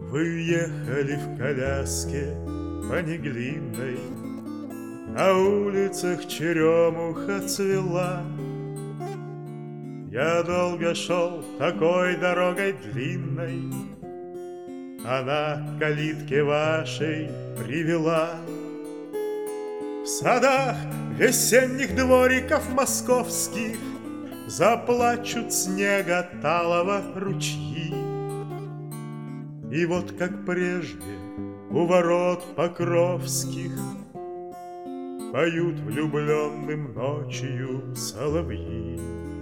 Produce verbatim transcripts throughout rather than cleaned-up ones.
Вы ехали в коляске по Неглинной, на улицах черемуха цвела. Я долго шел такой дорогой длинной, она к калитке вашей привела. В садах весенних двориков московских заплачут снега талого ручьи. И вот как прежде у ворот покровских поют влюбленным ночью соловьи.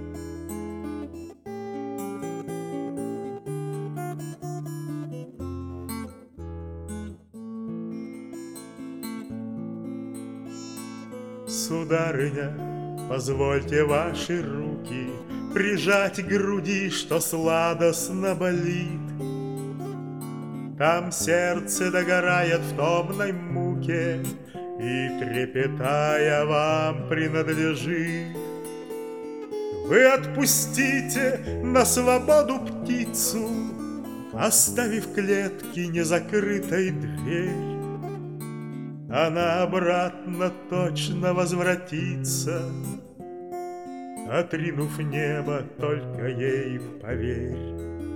Сударыня, позвольте ваши руки прижать к груди, что сладостно болит. Там сердце догорает в томной муке и, трепетая, вам принадлежит. Вы отпустите на свободу птицу, оставив клетки незакрытой дверь. Она обратно точно возвратится, отринув небо, только ей поверь.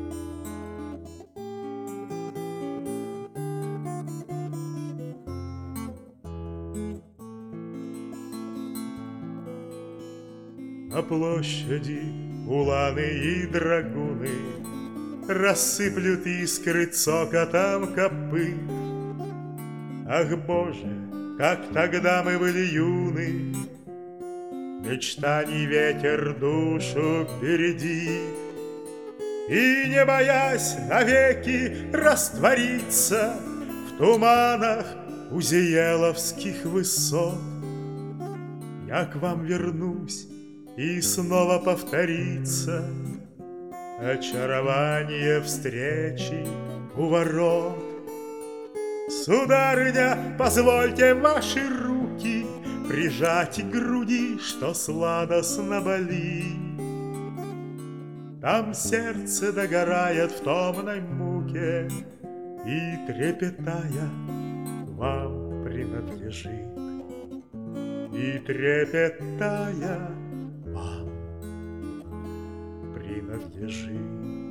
На площади уланы и драгуны рассыплют искры цокотом копыт. Ах, Боже, как тогда мы были юны, мечтаний ветер душу бередит. И, не боясь навеки раствориться в туманах узиеловских высот, я к вам вернусь, и снова повторится очарование встречи у ворот. Сударыня, позвольте ваши руки прижать к груди, что сладостно болит. Там сердце догорает в томной муке и, трепетая, вам принадлежит. И, трепетая, вам принадлежит.